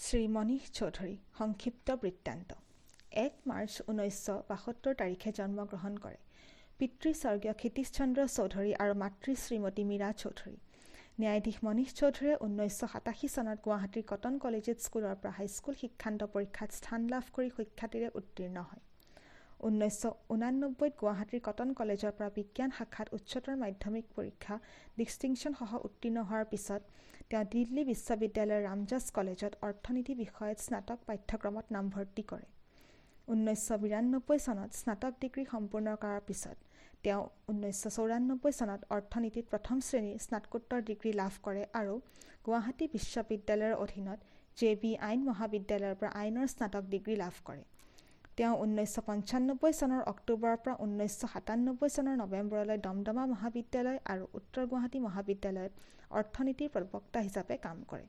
শ্ৰী মনীষ চৌধুৰী সংক্ষিপ্ত বৃত্তান্ত 1 মাৰ্চ 1972 তাৰিখে জন্মগ্ৰহণ কৰে। পিতৃ স্বৰ্গীয় ক্ষিতীশ চন্দ্ৰ চৌধুৰী আৰু মাতৃ শ্ৰীমতী মীৰা চৌধুৰী। ন্যায়াধীশ মনীষ চৌধুৰীয়ে 1987 চনত গুৱাহাটীৰ কটন কলেজিয়েট স্কুলৰ পৰা হাইস্কুল শিক্ষান্ত পৰীক্ষাত স্থান লাভ কৰি সুখ্যাতিৰে উত্তীৰ্ণ হয়। 1989 গুৱাহাটীৰ কটন কলেজৰ পৰা বিজ্ঞান শাখাত উচ্চতৰ মাধ্যমিক পৰীক্ষা ডিষ্টিংশ্যনসহ উত্তীৰ্ণ হোৱাৰ পিছত তেওঁ দিল্লী বিশ্ববিদ্যালয়ৰ ৰামজাছ কলেজত অৰ্থনীতি বিষয়ত স্নাতক পাঠ্যক্ৰমত নামভৰ্তি কৰে। 1992 চনত স্নাতক ডিগ্ৰী সম্পূৰ্ণ কৰাৰ পিছত তেওঁ 1994 চনত অৰ্থনীতিত প্ৰথম শ্ৰেণীৰ স্নাতকোত্তৰ ডিগ্ৰী লাভ কৰে আৰু গুৱাহাটী বিশ্ববিদ্যালয়ৰ অধীনত JB আইন মহাবিদ্যালয়ৰ পৰা আইনৰ স্নাতক ডিগ্ৰী লাভ কৰে। তেওঁ 1995 চনৰ অক্টোবৰৰ পৰা 1997 চনৰ নৱেম্বৰলৈ দমদমা মহাবিদ্যালয় আৰু উত্তৰ গুৱাহাটী মহাবিদ্যালয়ত অৰ্থনীতিৰ প্ৰবক্তা হিচাপে কাম কৰে।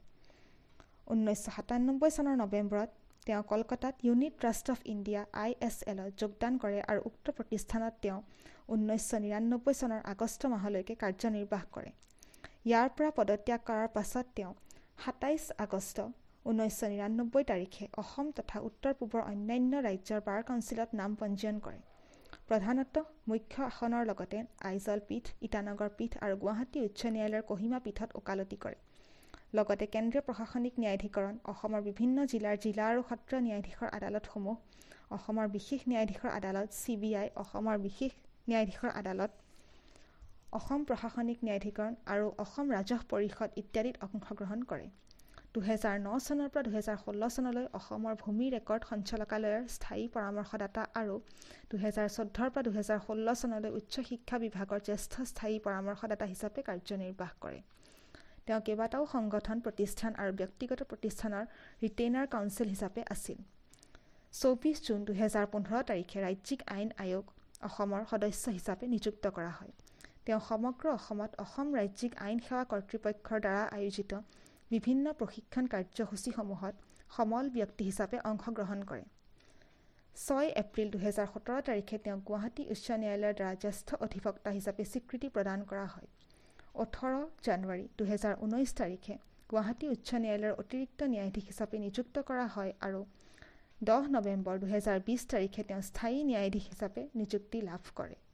1997 চনৰ নৱেম্বৰত তেওঁ কলকাতাত ইউনিট ট্ৰাষ্ট অফ ইণ্ডিয়া ISLত যোগদান কৰে আৰু উক্ত প্ৰতিষ্ঠানত তেওঁ 1999 চনৰ আগষ্ট মাহলৈকে কাৰ্যনিৰ্বাহ কৰে। ইয়াৰ পৰা পদত্যাগ কৰাৰ পাছত তেওঁ 27 আগষ্ট 1999 তাৰিখে অসম তথা উত্তৰ পূবৰ অন্যান্য ৰাজ্যৰ বাৰ কাউন্সিলত নাম পঞ্জীয়ন কৰে। প্ৰধানতঃ মুখ্য আসনৰ লগতে আইজল পীঠ, ইটানগৰ পীঠ আৰু গুৱাহাটী উচ্চ ন্যায়ালয়ৰ কহিমা পীঠত ওকালতি কৰে। লগতে কেন্দ্ৰীয় প্ৰশাসনিক ন্যায়াধিকৰণ, অসমৰ বিভিন্ন জিলাৰ জিলা আৰু সত্ৰ ন্যায়াধীশৰ আদালতসমূহ, অসমৰ বিশেষ ন্যায়াধীশৰ আদালত CBI, অসমৰ বিশেষ ন্যায়াধীশৰ আদালত, অসম প্ৰশাসনিক ন্যায়াধিকৰণ আৰু অসম ৰাজহ পৰিষদ ইত্যাদিত অংশগ্ৰহণ কৰে। 2009 চনৰ পৰা 2016 চনলৈ অসমৰ ভূমি ৰেকৰ্ড সঞ্চালকালয়ৰ স্থায়ী পৰামৰ্শদাতা আৰু 2014 পৰা 2016 চনলৈ উচ্চ শিক্ষা বিভাগৰ জ্যেষ্ঠ স্থায়ী পৰামৰ্শদাতা হিচাপে কাৰ্যনিৰ্বাহ কৰে। তেওঁ কেইবাটাও সংগঠন, প্ৰতিষ্ঠান আৰু ব্যক্তিগত প্ৰতিষ্ঠানৰ ৰিটেইনাৰ কাউন্সিল হিচাপে আছিল। 24 জুন 2015 তাৰিখে ৰাজ্যিক আইন আয়োগ অসমৰ সদস্য হিচাপে নিযুক্ত কৰা হয়। তেওঁ সমগ্ৰ অসমত অসম ৰাজ্যিক আইন সেৱা কৰ্তৃপক্ষৰ দ্বাৰা আয়োজিত বিভিন্ন প্ৰশিক্ষণ কাৰ্যসূচীসমূহত সমল ব্যক্তি হিচাপে অংশগ্ৰহণ কৰে। 6 এপ্ৰিল 2017 তাৰিখে তেওঁক গুৱাহাটী উচ্চ ন্যায়ালয়ৰ দ্বাৰা জ্যেষ্ঠ অধিবক্তা হিচাপে স্বীকৃতি প্ৰদান কৰা হয়। 18 জানুৱাৰী 2019 তাৰিখে গুৱাহাটী উচ্চ ন্যায়ালয়ৰ অতিৰিক্ত ন্যায়াধীশ হিচাপে নিযুক্ত কৰা হয় আৰু 10 নৱেম্বৰ 2020 তাৰিখে তেওঁ স্থায়ী ন্যায়াধীশ হিচাপে নিযুক্তি লাভ কৰে।